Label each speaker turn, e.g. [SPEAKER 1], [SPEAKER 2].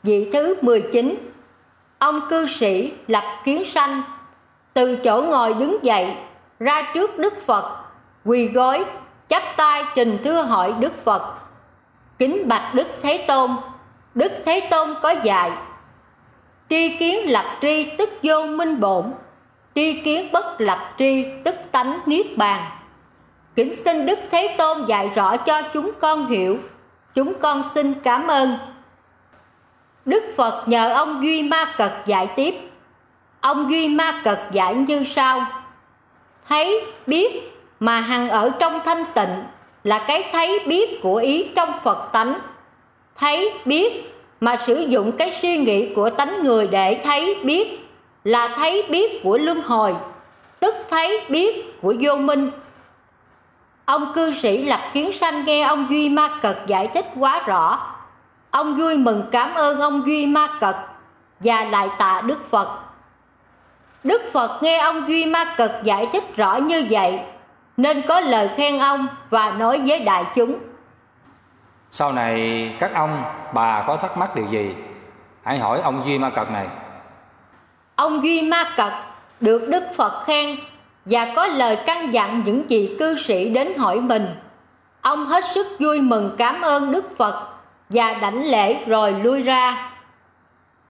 [SPEAKER 1] Vị thứ 19. Ông cư sĩ Lập Kiến Sanh từ chỗ ngồi đứng dậy, ra trước Đức Phật, quỳ gối, chắp tay trình thưa hỏi Đức Phật: Kính bạch Đức Thế Tôn. Đức Thế Tôn có dạy: tri kiến lập tri tức vô minh bổn, tri kiến bất lập tri tức tánh niết bàn. Kính xin Đức Thế Tôn dạy rõ cho chúng con hiểu. Chúng con xin cảm ơn. Đức Phật nhờ ông Duy Ma Cật dạy tiếp. Ông Duy Ma Cật dạy như sau: thấy biết mà hằng ở trong thanh tịnh là cái thấy biết của ý trong Phật tánh. Thấy biết mà sử dụng cái suy nghĩ của tánh người để thấy biết là thấy biết của luân hồi, tức thấy biết của vô minh. Ông cư sĩ Lập Kiến Sanh nghe ông Duy Ma Cật giải thích quá rõ. Ông vui mừng cảm ơn ông Duy Ma Cật và lại tạ Đức Phật. Đức Phật nghe ông Duy Ma Cật giải thích rõ như vậy nên có lời khen ông và nói với đại chúng:
[SPEAKER 2] sau này các ông bà có thắc mắc điều gì, hãy hỏi ông Duy Ma Cật này.
[SPEAKER 1] Ông Duy Ma Cật được Đức Phật khen và có lời căn dặn những vị cư sĩ đến hỏi mình. Ông hết sức vui mừng cảm ơn Đức Phật và đảnh lễ rồi lui ra.